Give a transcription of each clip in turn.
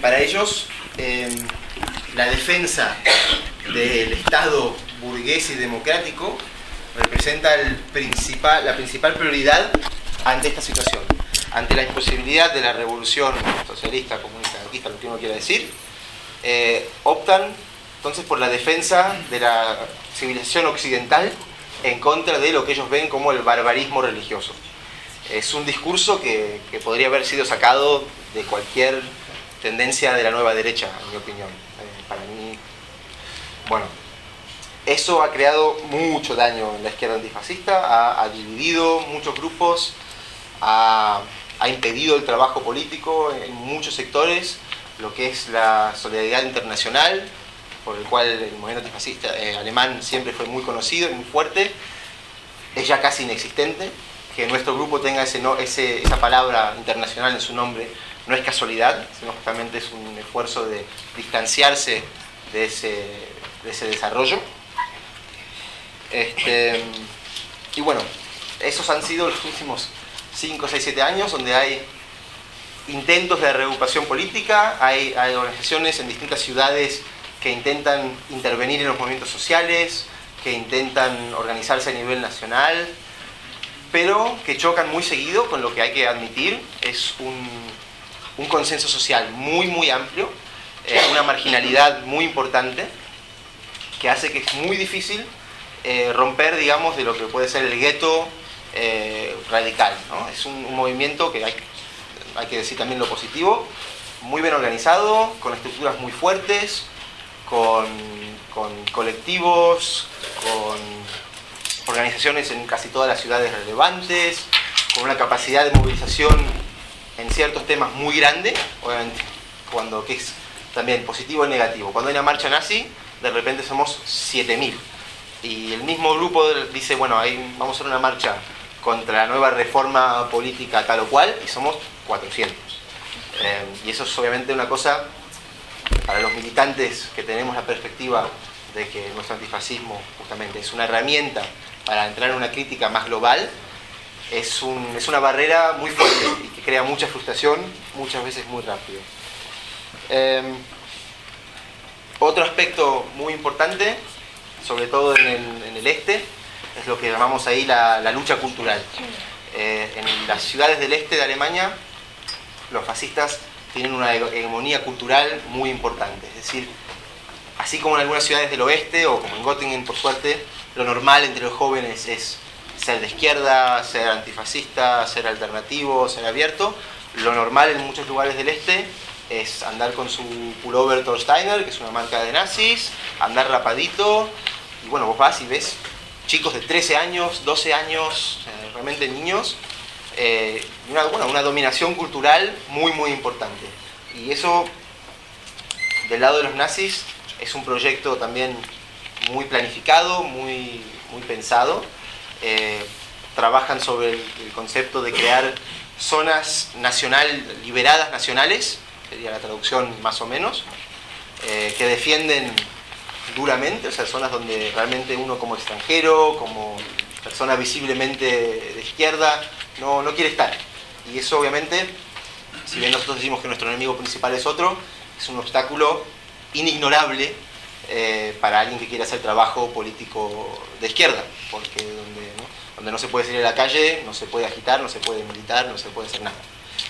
para ellos la defensa del Estado burgués y democrático representa la principal prioridad ante esta situación, ante la imposibilidad de la revolución socialista, comunista, anarquista, lo que uno quiera decir. Optan entonces por la defensa de la civilización occidental en contra de lo que ellos ven como el barbarismo religioso. Es un discurso que podría haber sido sacado de cualquier tendencia de la nueva derecha, en mi opinión. Para mí, bueno, eso ha creado mucho daño en la izquierda antifascista, ha dividido muchos grupos, ha impedido el trabajo político en muchos sectores, lo que es la solidaridad internacional, por el cual el movimiento antifascista alemán siempre fue muy conocido y muy fuerte, es ya casi inexistente. Que nuestro grupo tenga esa palabra internacional en su nombre no es casualidad, sino justamente es un esfuerzo de distanciarse de ese desarrollo. Y bueno, esos han sido los últimos 5, 6, 7 años donde hay intentos de reagrupación política, hay organizaciones en distintas ciudades que intentan intervenir en los movimientos sociales, que intentan organizarse a nivel nacional, pero que chocan muy seguido con lo que hay que admitir es un consenso social muy muy amplio, una marginalidad muy importante que hace que es muy difícil romper, digamos, de lo que puede ser el gueto radical, ¿no? Es un movimiento que hay que decir también lo positivo, muy bien organizado, con estructuras muy fuertes, con colectivos, con organizaciones en casi todas las ciudades relevantes, con una capacidad de movilización en ciertos temas muy grande, obviamente, que es también positivo y negativo. Cuando hay una marcha nazi, de repente somos 7.000. Y el mismo grupo dice, bueno, vamos a hacer una marcha contra la nueva reforma política tal o cual, y somos 400. Y eso es obviamente una cosa, para los militantes que tenemos la perspectiva de que nuestro antifascismo justamente es una herramienta para entrar en una crítica más global, es una barrera muy fuerte y que crea mucha frustración, muchas veces muy rápido. Otro aspecto muy importante, sobre todo en el este, es lo que llamamos ahí la lucha cultural. En las ciudades del este de Alemania, los fascistas tienen una hegemonía cultural muy importante, es decir, así como en algunas ciudades del oeste, o como en Göttingen, por suerte, lo normal entre los jóvenes es ser de izquierda, ser antifascista, ser alternativo, ser abierto. Lo normal en muchos lugares del este es andar con su pullover Thorsteiner, que es una marca de nazis, andar rapadito, y bueno, vos vas y ves chicos de 13 años, 12 años, realmente niños, una dominación cultural muy muy importante. Y eso, del lado de los nazis, es un proyecto también muy planificado, muy pensado. Trabajan sobre el concepto de crear zonas liberadas nacionales, sería la traducción más o menos, que defienden duramente, o sea, zonas donde realmente uno como extranjero, como persona visiblemente de izquierda, no quiere estar. Y eso obviamente, si bien nosotros decimos que nuestro enemigo principal es otro, es un obstáculo inignorable para alguien que quiera hacer trabajo político de izquierda, porque donde no se puede salir a la calle, no se puede agitar, no se puede militar, no se puede hacer nada.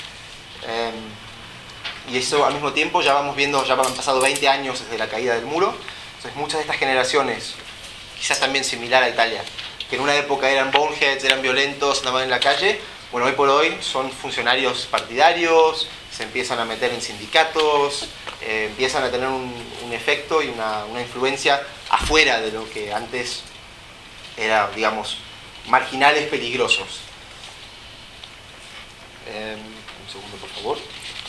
Y eso al mismo tiempo ya vamos viendo, ya han pasado 20 años desde la caída del muro, entonces muchas de estas generaciones, quizás también similar a Italia, que en una época eran boneheads, eran violentos, andaban en la calle, bueno, hoy por hoy son funcionarios partidarios, se empiezan a meter en sindicatos, empiezan a tener un efecto y una influencia afuera de lo que antes era, digamos, marginales peligrosos. Un segundo, por favor.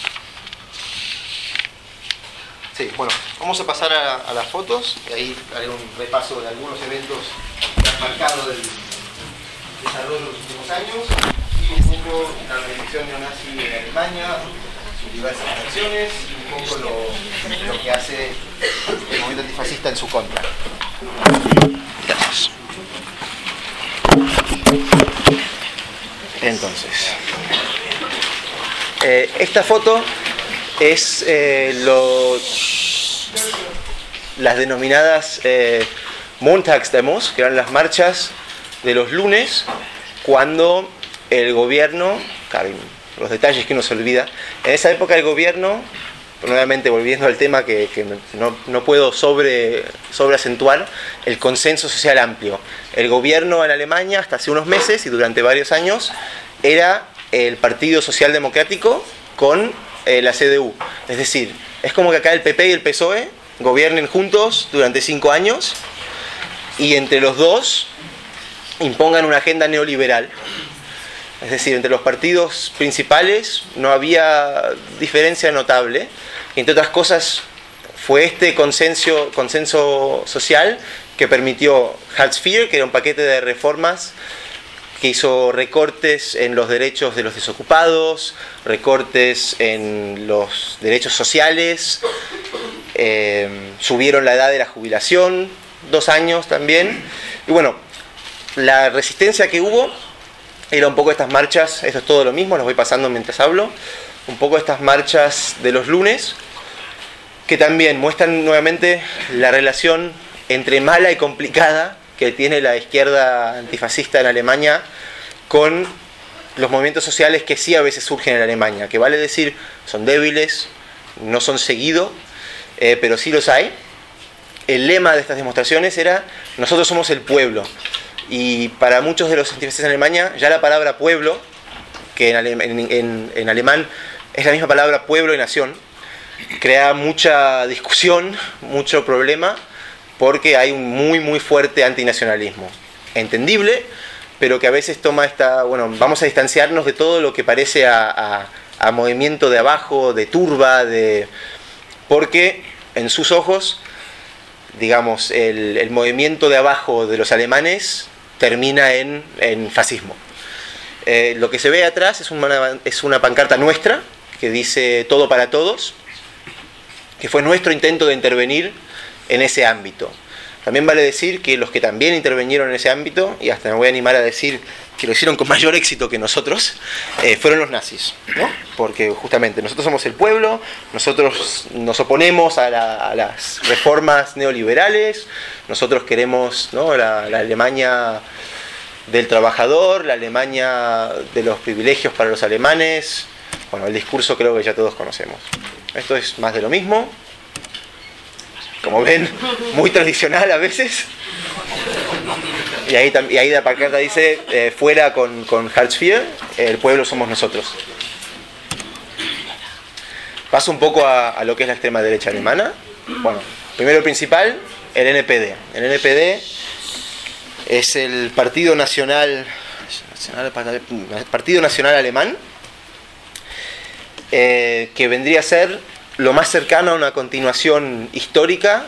Sí, bueno, vamos a pasar a las fotos, y ahí haré un repaso de algunos eventos que han marcado el desarrollo de los últimos años, y un poco la organización neonazi en Alemania, sus diversas acciones, y un poco lo que hace el movimiento antifascista en su contra. Gracias. Entonces, esta foto es las denominadas Montagsdemos, que eran las marchas de los lunes, cuando el gobierno, claro, los detalles que uno se olvida, en esa época el gobierno, nuevamente volviendo al tema que no puedo sobreacentuar, el consenso social amplio. El gobierno en Alemania hasta hace unos meses y durante varios años era el Partido Social Democrático con la CDU. Es decir, es como que acá el PP y el PSOE gobiernen juntos durante 5 años y entre los dos impongan una agenda neoliberal. Es decir, entre los partidos principales no había diferencia notable. Y entre otras cosas, fue este consenso social que permitió Hartz IV, que era un paquete de reformas que hizo recortes en los derechos de los desocupados, recortes en los derechos sociales, subieron la edad de la jubilación, 2 años también. Y bueno, la resistencia que hubo era un poco estas marchas, esto es todo lo mismo, los voy pasando mientras hablo, un poco estas marchas de los lunes, que también muestran nuevamente la relación entre mala y complicada que tiene la izquierda antifascista en Alemania con los movimientos sociales que sí a veces surgen en Alemania, que vale decir, son débiles, no son seguidos, pero sí los hay. El lema de estas demostraciones era, nosotros somos el pueblo. Y para muchos de los antifascistas en Alemania, ya la palabra pueblo, que en alemán es la misma palabra pueblo y nación, crea mucha discusión, mucho problema, porque hay un muy fuerte antinacionalismo. Entendible, pero que a veces toma vamos a distanciarnos de todo lo que parece a movimiento de abajo, de turba, porque en sus ojos, digamos, el movimiento de abajo de los alemanes termina en fascismo. Lo que se ve atrás es una pancarta nuestra que dice todo para todos, que fue nuestro intento de intervenir en ese ámbito. También vale decir que los que también intervinieron en ese ámbito, y hasta me voy a animar a decir que lo hicieron con mayor éxito que nosotros, fueron los nazis, ¿no? Porque justamente nosotros somos el pueblo, nosotros nos oponemos a las reformas neoliberales, nosotros queremos, ¿no?, la Alemania del trabajador, la Alemania de los privilegios para los alemanes. Bueno, el discurso creo que ya todos conocemos. Esto es más de lo mismo, como ven, muy tradicional a veces. Y ahí la pancarta dice, fuera con Hartz IV, el pueblo somos nosotros. Paso un poco a lo que es la extrema derecha alemana. Bueno, primero y principal, el NPD. El NPD es el Partido Nacional Alemán, que vendría a ser lo más cercano a una continuidad histórica,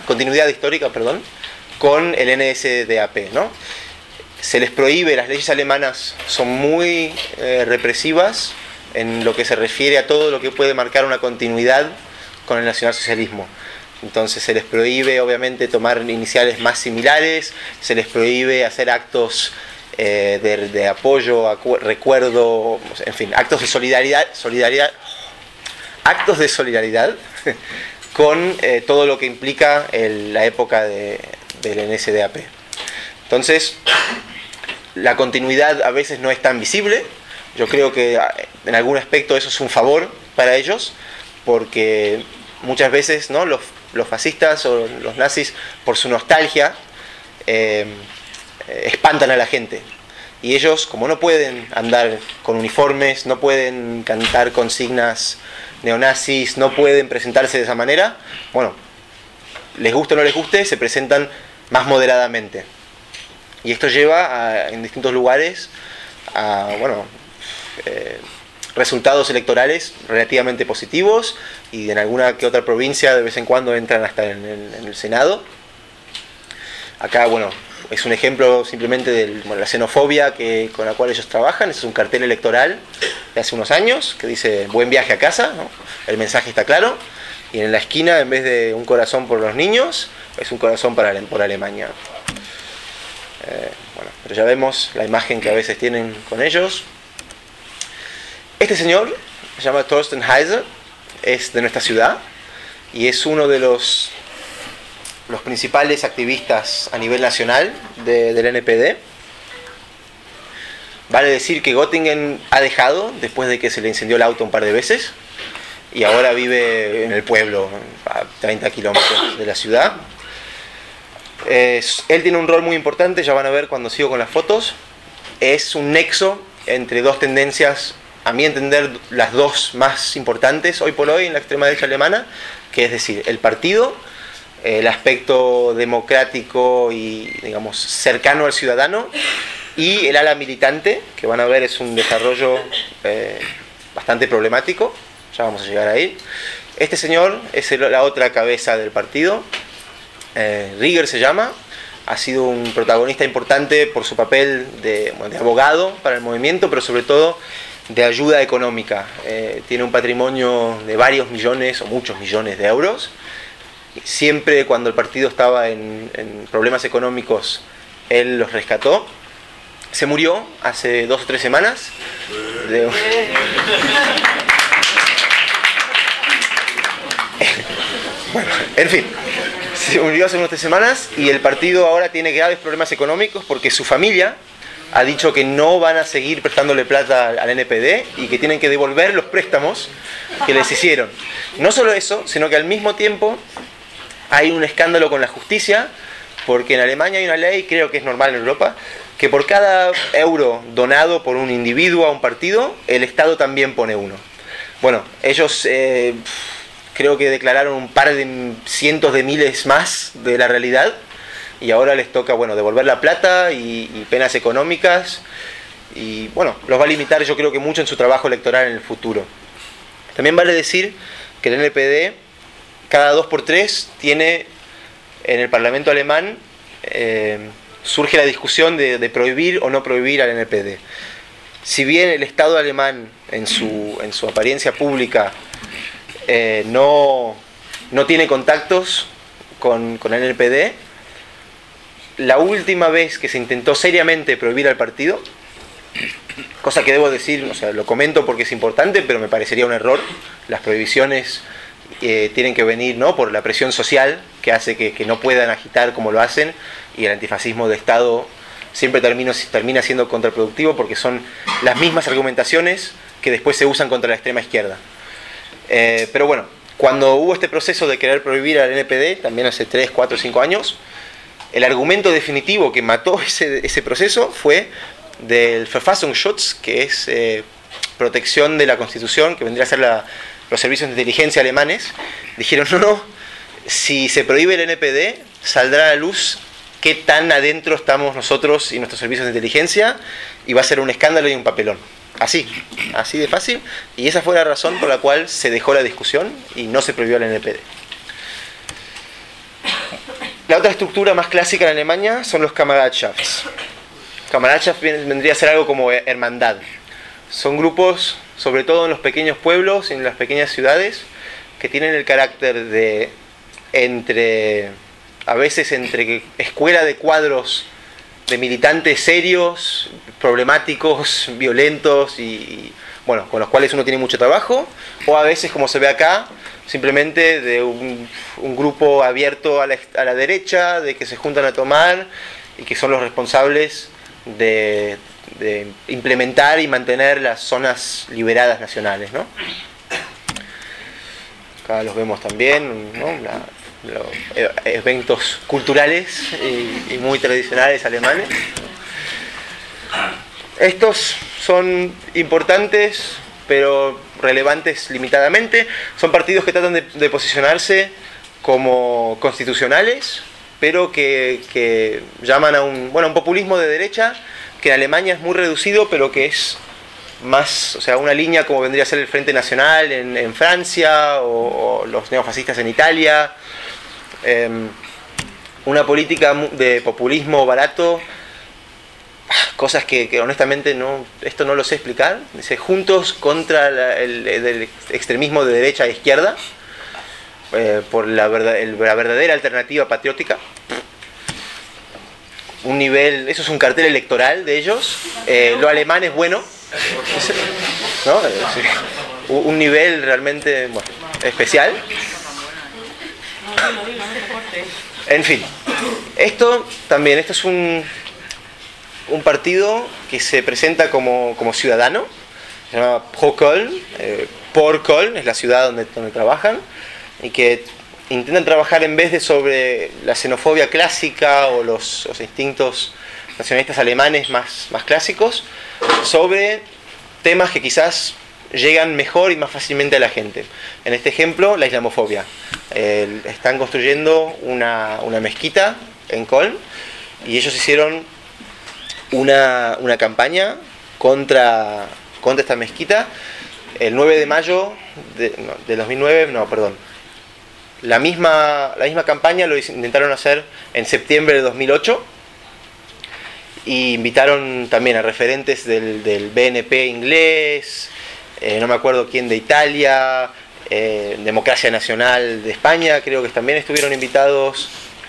con el NSDAP, ¿no? Se les prohíbe, las leyes alemanas son muy represivas en lo que se refiere a todo lo que puede marcar una continuidad con el nacionalsocialismo. Entonces se les prohíbe obviamente tomar iniciales más similares, se les prohíbe hacer actos de apoyo, recuerdo, en fin, actos de solidaridad con todo lo que implica la época del NSDAP. Entonces, la continuidad a veces no es tan visible. Yo creo que en algún aspecto eso es un favor para ellos, porque muchas veces, ¿no?, los fascistas o los nazis, por su nostalgia, espantan a la gente. Y ellos, como no pueden andar con uniformes, no pueden cantar consignas neonazis, no pueden presentarse de esa manera, bueno, les guste o no les guste, se presentan más moderadamente. Y esto lleva en distintos lugares a resultados electorales relativamente positivos, y en alguna que otra provincia de vez en cuando entran hasta en el Senado. Acá, es un ejemplo simplemente de la xenofobia con la cual ellos trabajan. Es un cartel electoral de hace unos años que dice buen viaje a casa, ¿no? El mensaje está claro, y en la esquina, en vez de un corazón por los niños, es un corazón por Alemania. Pero ya vemos la imagen que a veces tienen con ellos. Este señor se llama Thorsten Heise, es de nuestra ciudad y es uno de los principales activistas a nivel nacional del NPD. Vale decir que Göttingen ha dejado, después de que se le incendió el auto un par de veces, y ahora vive en el pueblo, a 30 kilómetros de la ciudad. Él tiene un rol muy importante, ya van a ver cuando sigo con las fotos. Es un nexo entre dos tendencias, a mi entender, las dos más importantes hoy por hoy en la extrema derecha alemana, que es decir, el partido, el aspecto democrático y, digamos, cercano al ciudadano, y el ala militante, que van a ver es un desarrollo bastante problemático, ya vamos a llegar ahí. Este señor es la otra cabeza del partido, Rieger se llama, ha sido un protagonista importante por su papel de abogado para el movimiento, pero sobre todo de ayuda económica. Tiene un patrimonio de varios millones o muchos millones de euros. Siempre cuando el partido estaba en problemas económicos, él los rescató. Se murió hace 2 o 3 semanas. Bueno, en fin, se murió hace unas 3 semanas y el partido ahora tiene graves problemas económicos porque su familia ha dicho que no van a seguir prestándole plata al NPD y que tienen que devolver los préstamos que les hicieron. No solo eso, sino que al mismo tiempo hay un escándalo con la justicia, porque en Alemania hay una ley, creo que es normal en Europa, que por cada euro donado por un individuo a un partido, el Estado también pone uno. Bueno, ellos creo que declararon un par de cientos de miles más de la realidad, y ahora les toca, bueno, devolver la plata y penas económicas, y bueno, los va a limitar yo creo que mucho en su trabajo electoral en el futuro. También vale decir que el NPD cada 2x3 tiene en el Parlamento alemán, surge la discusión de prohibir o no prohibir al NPD. Si bien el Estado alemán en su apariencia pública no tiene contactos con el NPD, la última vez que se intentó seriamente prohibir al partido, cosa que debo decir, o sea, lo comento porque es importante, pero me parecería un error. Las prohibiciones tienen que venir, ¿no?, por la presión social que hace que no puedan agitar como lo hacen, y el antifascismo de Estado siempre termina siendo contraproductivo porque son las mismas argumentaciones que después se usan contra la extrema izquierda. Pero bueno, cuando hubo este proceso de querer prohibir al NPD, también hace 3, 4, 5 años, el argumento definitivo que mató ese proceso fue del Verfassungsschutz, que es protección de la Constitución, que vendría a ser los servicios de inteligencia alemanes. Dijeron, no, si se prohíbe el NPD, saldrá a la luz qué tan adentro estamos nosotros y nuestros servicios de inteligencia, y va a ser un escándalo y un papelón. Así de fácil, y esa fue la razón por la cual se dejó la discusión y no se prohibió el NPD. La otra estructura más clásica en Alemania son los Kameradschafts. Kameradschaft vendría a ser algo como hermandad. Son grupos, sobre todo en los pequeños pueblos y en las pequeñas ciudades, que tienen el carácter de a veces entre escuela de cuadros de militantes serios, problemáticos, violentos y bueno, con los cuales uno tiene mucho trabajo, o a veces, como se ve acá, simplemente de un grupo abierto a la derecha, de que se juntan a tomar y que son los responsables de implementar y mantener las zonas liberadas nacionales, ¿no? Acá los vemos también, ¿no? Los eventos culturales y muy tradicionales alemanes. Estos son importantes, pero relevantes limitadamente. Son partidos que tratan de posicionarse como constitucionales, pero que llaman a un populismo de derecha, que en Alemania es muy reducido, pero que es más, o sea, una línea como vendría a ser el Frente Nacional en Francia o los neofascistas en Italia. Una política de populismo barato, cosas que honestamente esto no lo sé explicar. Dice, juntos contra el extremismo de derecha e izquierda, por la verdadera alternativa patriótica. Un nivel, eso es un cartel electoral de ellos. Lo alemán es bueno, ¿no? un nivel realmente, bueno, especial. En fin, esto es un partido que se presenta como ciudadano, se llama Pro Köln, por Köln, es la ciudad donde trabajan, y que intentan trabajar en vez de sobre la xenofobia clásica o los instintos nacionalistas alemanes más clásicos, sobre temas que quizás llegan mejor y más fácilmente a la gente. En este ejemplo, la islamofobia. Están construyendo una mezquita en Köln y ellos hicieron una campaña contra esta mezquita el 9 de mayo de 2009, la misma campaña lo intentaron hacer en septiembre de 2008 y invitaron también a referentes del BNP inglés, no me acuerdo quién de Italia, Democracia Nacional de España, creo que también estuvieron invitados.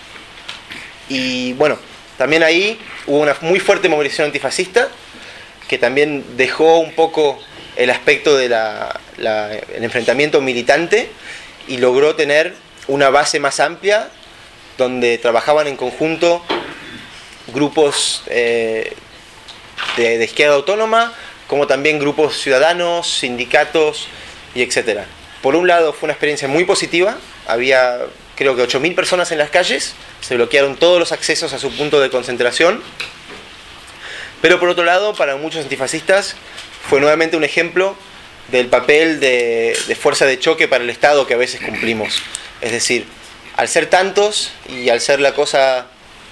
Y bueno, también ahí hubo una muy fuerte movilización antifascista que también dejó un poco el aspecto de el enfrentamiento militante y logró tener una base más amplia donde trabajaban en conjunto grupos de izquierda autónoma, como también grupos ciudadanos, sindicatos y etcétera. Por un lado fue una experiencia muy positiva, había creo que 8.000 personas en las calles, se bloquearon todos los accesos a su punto de concentración, pero por otro lado para muchos antifascistas fue nuevamente un ejemplo del papel de fuerza de choque para el Estado que a veces cumplimos. Es decir, al ser tantos y al ser la cosa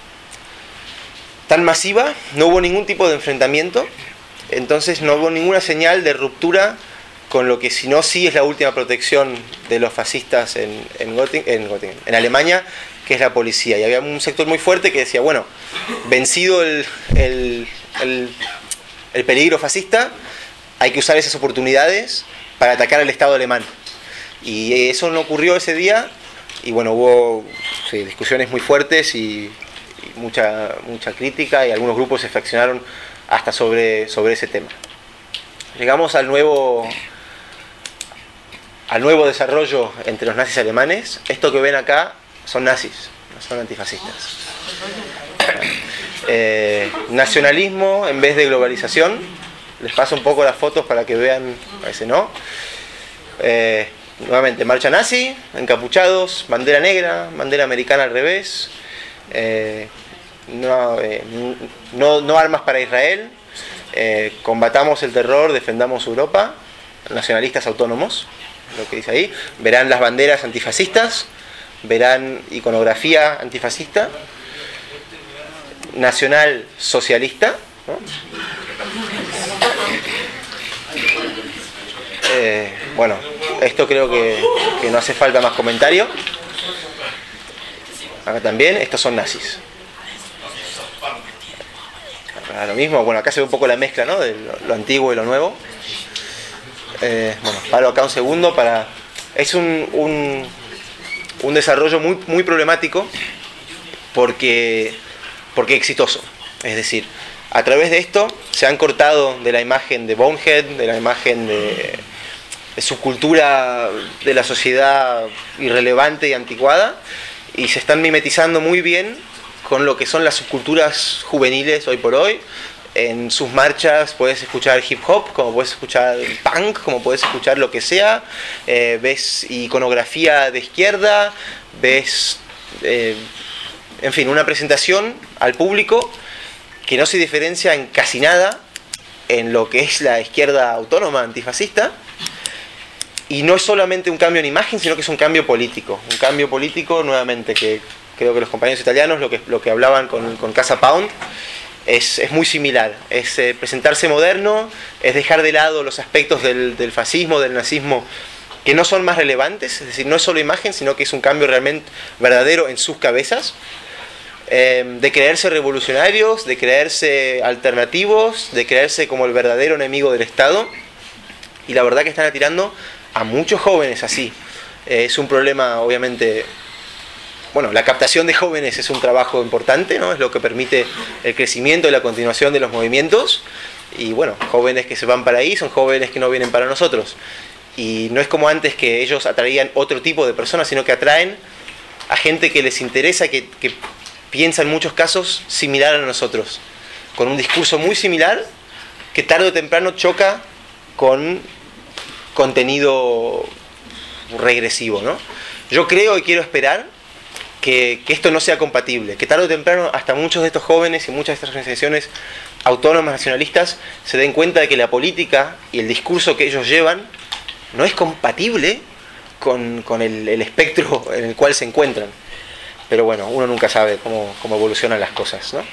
tan masiva, no hubo ningún tipo de enfrentamiento, entonces no hubo ninguna señal de ruptura con lo que si no sí es la última protección de los fascistas en Alemania, que es la policía. Y había un sector muy fuerte que decía, bueno, vencido el peligro fascista, hay que usar esas oportunidades para atacar al Estado alemán. Y eso no ocurrió ese día, y bueno, hubo discusiones muy fuertes y mucha crítica, y algunos grupos se fraccionaron hasta sobre ese tema. Llegamos al nuevo desarrollo entre los nazis alemanes. Esto que ven acá son nazis, no son antifascistas. Nacionalismo en vez de globalización. Les paso un poco las fotos para que vean, parece no. Nuevamente, marcha nazi, encapuchados, bandera negra, bandera americana al revés. No armas para Israel, combatamos el terror, defendamos Europa, nacionalistas autónomos, lo que dice ahí. Verán las banderas antifascistas, verán iconografía antifascista, nacional socialista, ¿no? Bueno, esto creo que no hace falta más comentario. Acá también, estos son nazis. Lo mismo, bueno, acá se ve un poco la mezcla, ¿no? De lo antiguo y lo nuevo. Bueno, paro acá un segundo para... Es un desarrollo muy problemático porque exitoso. Es decir, a través de esto se han cortado de la imagen de Bonehead, de la imagen de subcultura de la sociedad irrelevante y anticuada, y se están mimetizando muy bien con lo que son las subculturas juveniles hoy por hoy. En sus marchas puedes escuchar hip hop, como puedes escuchar punk, como puedes escuchar lo que sea. Ves iconografía de izquierda, ves, en fin, una presentación al público que no se diferencia en casi nada en lo que es la izquierda autónoma antifascista. Y no es solamente un cambio en imagen, sino que es un cambio político. Un cambio político, nuevamente, que creo que los compañeros italianos, lo que hablaban con Casa Pound, es muy similar. Es presentarse moderno, es dejar de lado los aspectos del fascismo, del nazismo, que no son más relevantes. Es decir, no es solo imagen, sino que es un cambio realmente verdadero en sus cabezas. De creerse revolucionarios, de creerse alternativos, de creerse como el verdadero enemigo del Estado. Y la verdad que están atirando a muchos jóvenes así. Es un problema, obviamente... Bueno, la captación de jóvenes es un trabajo importante, ¿no? Es lo que permite el crecimiento y la continuación de los movimientos. Y bueno, jóvenes que se van para ahí son jóvenes que no vienen para nosotros. Y no es como antes que ellos atraían otro tipo de personas, sino que atraen a gente que les interesa, que piensa en muchos casos similar a nosotros, con un discurso muy similar, que tarde o temprano choca con contenido regresivo, ¿no? Yo creo y quiero esperar que esto no sea compatible, que tarde o temprano hasta muchos de estos jóvenes y muchas de estas organizaciones autónomas nacionalistas se den cuenta de que la política y el discurso que ellos llevan no es compatible con el espectro en el cual se encuentran. Pero bueno, uno nunca sabe cómo evolucionan las cosas, ¿no?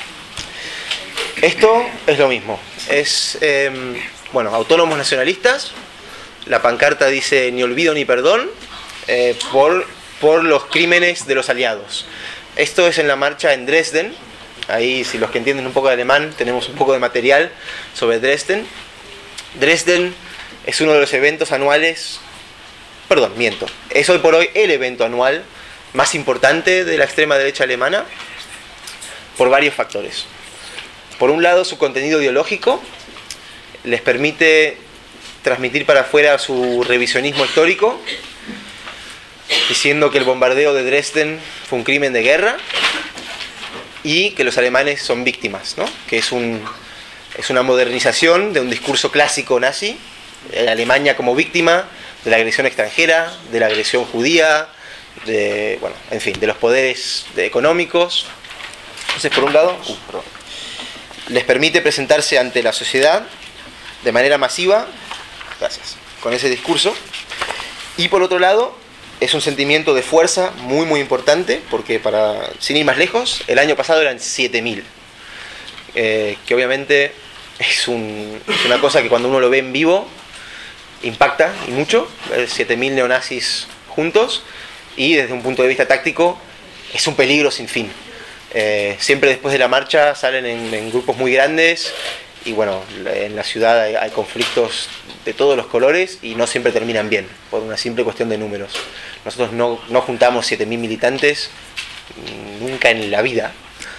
Esto es lo mismo. Es, autónomos nacionalistas. La pancarta dice ni olvido ni perdón por los crímenes de los aliados. Esto es en la marcha en Dresden. Ahí, si los que entienden un poco de alemán, tenemos un poco de material sobre Dresden. Dresden es uno de los eventos anuales, es hoy por hoy el evento anual más importante de la extrema derecha alemana, por varios factores. Por un lado, su contenido ideológico les permite transmitir para afuera su revisionismo histórico, diciendo que el bombardeo de Dresden fue un crimen de guerra y que los alemanes son víctimas, ¿no? Que es una modernización de un discurso clásico nazi, la Alemania como víctima de la agresión extranjera, de la agresión judía, de los poderes económicos. Entonces, por un lado, les permite presentarse ante la sociedad de manera masiva, con ese discurso, y por otro lado, es un sentimiento de fuerza muy muy importante, porque sin ir más lejos, el año pasado eran 7.000, que obviamente es una cosa que cuando uno lo ve en vivo impacta y mucho, ver 7.000 neonazis juntos, y desde un punto de vista táctico es un peligro sin fin. Siempre después de la marcha salen en grupos muy grandes, y en la ciudad hay conflictos de todos los colores y no siempre terminan bien, por una simple cuestión de números. Nosotros no juntamos 7.000 militantes nunca en la vida,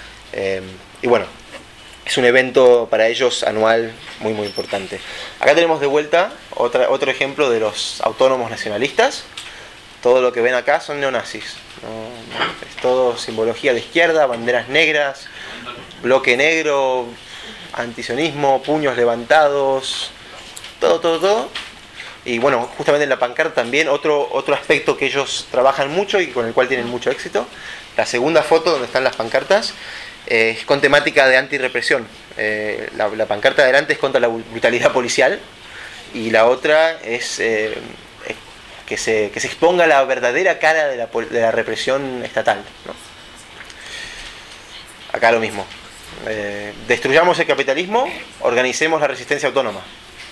es un evento para ellos anual muy muy importante. Acá tenemos de vuelta otro ejemplo de los autónomos nacionalistas. Todo lo que ven acá son neonazis, es todo simbología de izquierda, banderas negras, bloque negro, antisionismo, puños levantados, todo. Y justamente en la pancarta también otro aspecto que ellos trabajan mucho y con el cual tienen mucho éxito. La segunda foto donde están las pancartas es con temática de antirrepresión. La pancarta de adelante es contra la brutalidad policial y la otra es que se exponga la verdadera cara de la represión estatal, ¿no? Acá lo mismo. Destruyamos el capitalismo, organicemos la resistencia autónoma.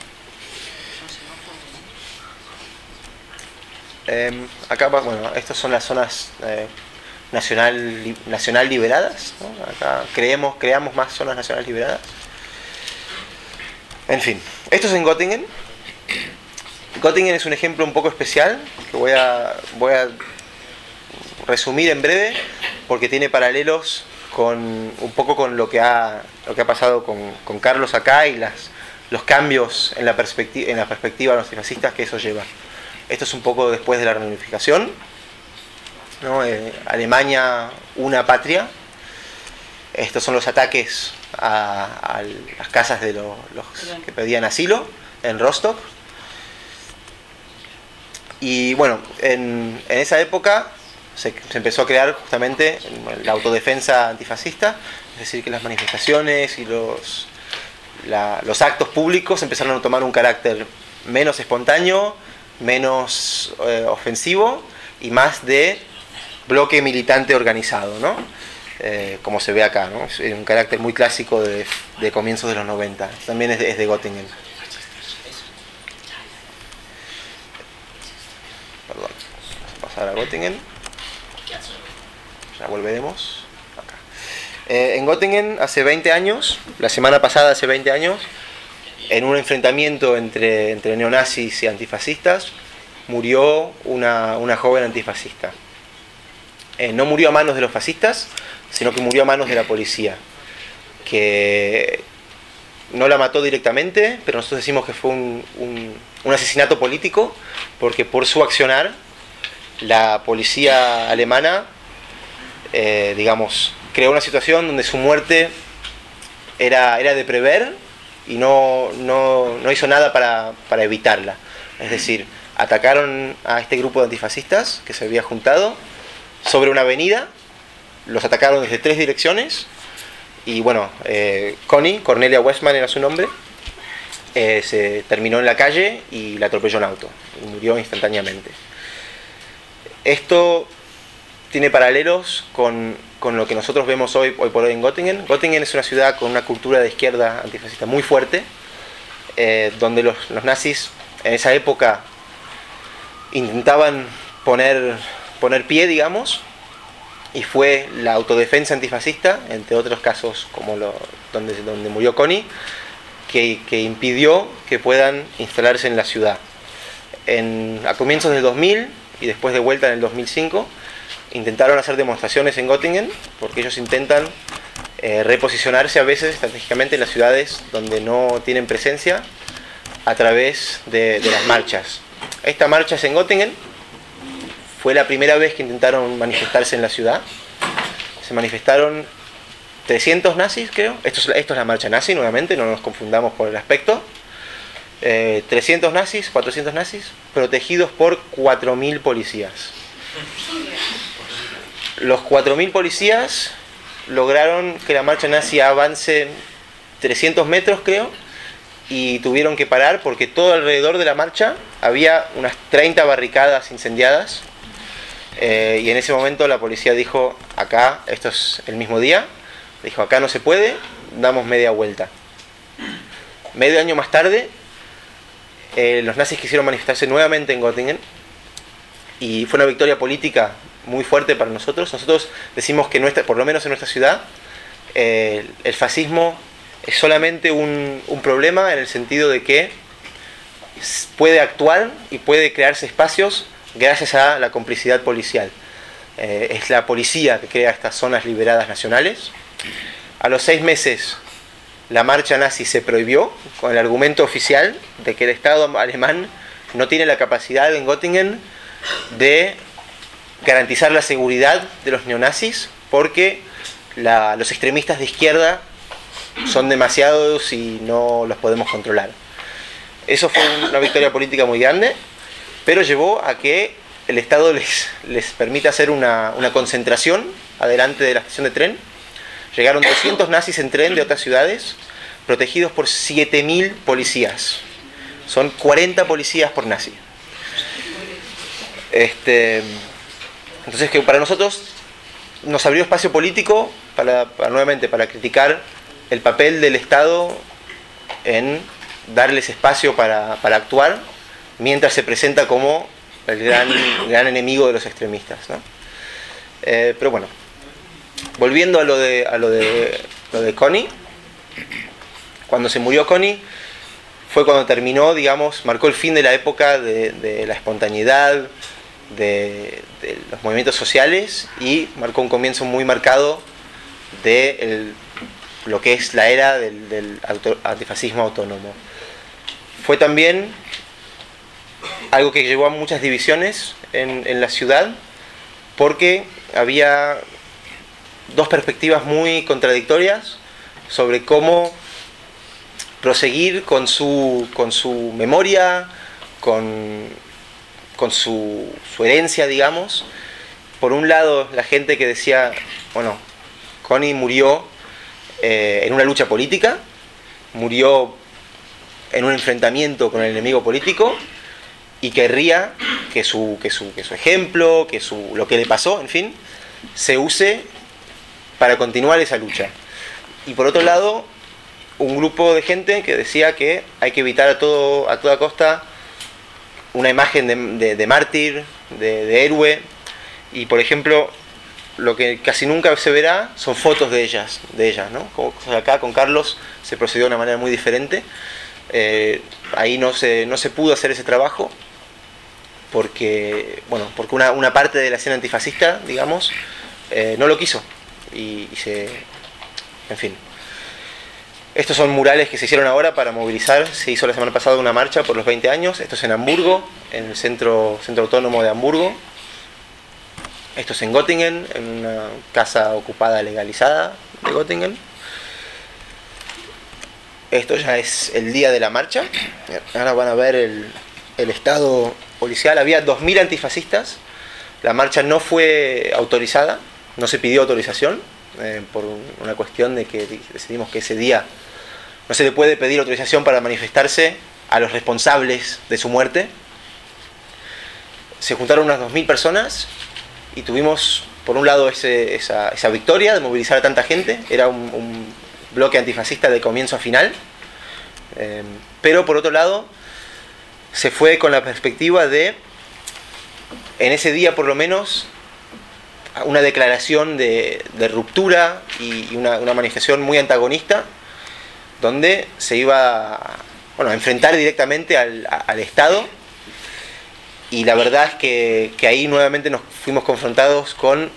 Acá, estas son las zonas nacional liberadas, ¿no? Acá creamos más zonas nacionales liberadas. En fin, esto es en Göttingen. Göttingen es un ejemplo un poco especial que voy a resumir en breve, porque tiene paralelos un poco con lo que ha pasado con Carlos acá y los cambios en la perspectiva de los antifascistas que eso lleva. Esto es un poco después de la reunificación, ¿no? Alemania, una patria. Estos son los ataques a las casas de los que pedían asilo en Rostock. Y en esa época se empezó a crear justamente la autodefensa antifascista, es decir, que las manifestaciones y los actos públicos empezaron a tomar un carácter menos espontáneo, menos ofensivo y más de bloque militante organizado, ¿no? Como se ve acá, ¿no? Es un carácter muy clásico de comienzos de los 90. También es de Göttingen. Perdón, vamos a pasar a Göttingen. Ya volveremos acá. En Göttingen hace 20 años, la semana pasada hace 20 años, en un enfrentamiento entre neonazis y antifascistas, murió una joven antifascista. No murió a manos de los fascistas, sino que murió a manos de la policía, que no la mató directamente, pero nosotros decimos que fue un asesinato político, porque por su accionar la policía alemana, digamos, creó una situación donde su muerte era de prever y no hizo nada para evitarla. Es decir, atacaron a este grupo de antifascistas que se había juntado sobre una avenida, los atacaron desde 3 direcciones y bueno, Cornelia Westman era su nombre, se terminó en la calle y la atropelló un auto y murió instantáneamente. Esto tiene paralelos con lo que nosotros vemos hoy por hoy en Göttingen. Göttingen es una ciudad con una cultura de izquierda antifascista muy fuerte, donde los nazis en esa época intentaban poner pie, digamos, y fue la autodefensa antifascista, entre otros casos como donde murió Conny, que impidió que puedan instalarse en la ciudad. A comienzos del 2000 y después de vuelta en el 2005, intentaron hacer demostraciones en Göttingen, porque ellos intentan reposicionarse a veces estratégicamente en las ciudades donde no tienen presencia a través de las marchas. Esta marcha es en Göttingen, fue la primera vez que intentaron manifestarse en la ciudad. Se manifestaron 300 nazis, creo. Esto es la marcha nazi, nuevamente, no nos confundamos por el aspecto. 300 nazis, 400 nazis, protegidos por 4.000 policías. Los 4.000 policías lograron que la marcha nazi avance 300 metros, creo, y tuvieron que parar porque todo alrededor de la marcha había unas 30 barricadas incendiadas. Y en ese momento la policía dijo, acá, esto es el mismo día, dijo, acá no se puede, damos media vuelta. Medio año más tarde, los nazis quisieron manifestarse nuevamente en Göttingen y fue una victoria política muy fuerte para nosotros. Nosotros decimos que por lo menos en nuestra ciudad, el fascismo es solamente un problema en el sentido de que puede actuar y puede crearse espacios gracias a la complicidad policial. Es la policía que crea estas zonas liberadas nacionales. A los 6 meses la marcha nazi se prohibió con el argumento oficial de que el Estado alemán no tiene la capacidad en Göttingen de garantizar la seguridad de los neonazis porque los extremistas de izquierda son demasiados y no los podemos controlar. Eso fue una victoria política muy grande, pero llevó a que el Estado les permita hacer una concentración adelante de la estación de tren. Llegaron 200 nazis en tren de otras ciudades, protegidos por 7.000 policías. Son 40 policías por nazi. Entonces, que para nosotros nos abrió espacio político nuevamente para criticar el papel del Estado en darles espacio para actuar, mientras se presenta como el gran enemigo de los extremistas, ¿no? Pero bueno, volviendo a lo de Conny, cuando se murió Conny fue cuando terminó, digamos, marcó el fin de la época de la espontaneidad, de los movimientos sociales, y marcó un comienzo muy marcado de lo que es la era del antifascismo autónomo. Fue también algo que llevó a muchas divisiones en la ciudad, porque había dos perspectivas muy contradictorias sobre cómo proseguir con su memoria, con su herencia, digamos. Por un lado, la gente que decía, bueno, Conny murió en una lucha política, murió en un enfrentamiento con el enemigo político, y querría que su ejemplo, lo que le pasó, en fin, se use para continuar esa lucha. Y por otro lado, un grupo de gente que decía que hay que evitar a toda costa una imagen de mártir, de héroe. Y por ejemplo, lo que casi nunca se verá son fotos de ellas, ¿no? Como acá con Carlos se procedió de una manera muy diferente. Ahí no se pudo hacer ese trabajo porque una parte de la escena antifascista, digamos, no lo quiso, en fin. Estos son murales que se hicieron ahora para movilizar. Se hizo la semana pasada una marcha por los 20 años. Esto es en Hamburgo, en el centro autónomo de Hamburgo. Esto es en Göttingen, en una casa ocupada legalizada de Göttingen. Esto ya es el día de la marcha. Ahora van a ver el estado policial. Había 2.000 antifascistas. La marcha no fue autorizada, no se pidió autorización, por una cuestión de que decidimos que ese día no se le puede pedir autorización para manifestarse a los responsables de su muerte. Se juntaron unas 2.000 personas y tuvimos, por un lado, esa victoria de movilizar a tanta gente. Era un bloque antifascista de comienzo a final. Pero por otro lado, se fue con la perspectiva de, en ese día por lo menos, una declaración de ruptura y una manifestación muy antagonista, donde se iba a enfrentar directamente al Estado. Y la verdad es que ahí nuevamente nos fuimos confrontados con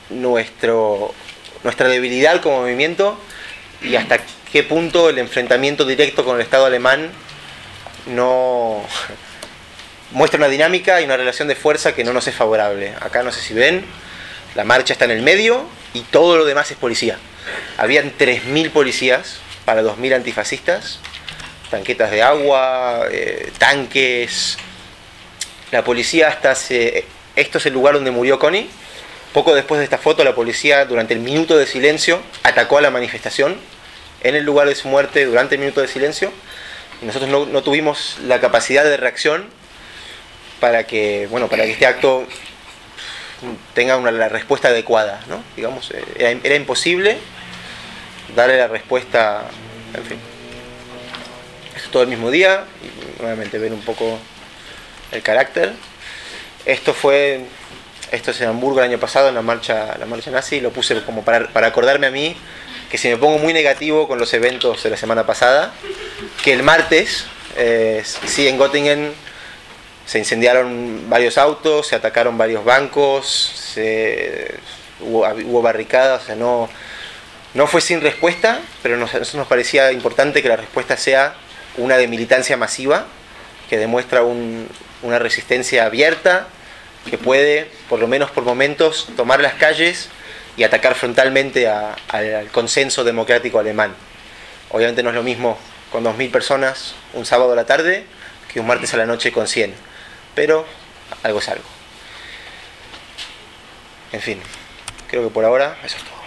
nuestra debilidad como movimiento y hasta qué punto el enfrentamiento directo con el Estado alemán no muestra una dinámica y una relación de fuerza que no nos es favorable. Acá no sé si ven, la marcha está en el medio y todo lo demás es policía. Habían 3.000 policías para 2.000 antifascistas, tanquetas de agua, tanques. La policía esto es el lugar donde murió Connie. Poco después de esta foto, la policía, durante el minuto de silencio, atacó a la manifestación en el lugar de su muerte durante el minuto de silencio. Y nosotros no tuvimos la capacidad de reacción para que este acto tenga la respuesta adecuada, ¿no? Digamos, era imposible darle la respuesta, en fin. Esto es todo el mismo día, y nuevamente ven un poco el carácter. Esto es en Hamburgo el año pasado, en la marcha nazi. Lo puse como para acordarme a mí que si me pongo muy negativo con los eventos de la semana pasada, que el martes, sí, en Göttingen se incendiaron varios autos, se atacaron varios bancos, hubo barricadas, o sea, no fue sin respuesta, pero a nosotros nos parecía importante que la respuesta sea una de militancia masiva, que demuestra una resistencia abierta, que puede, por lo menos por momentos, tomar las calles y atacar frontalmente al consenso democrático alemán. Obviamente no es lo mismo con 2.000 personas un sábado a la tarde que un martes a la noche con 100, pero algo es algo. En fin, creo que por ahora eso es todo.